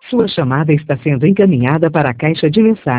Sua chamada está sendo encaminhada para a caixa de mensagens.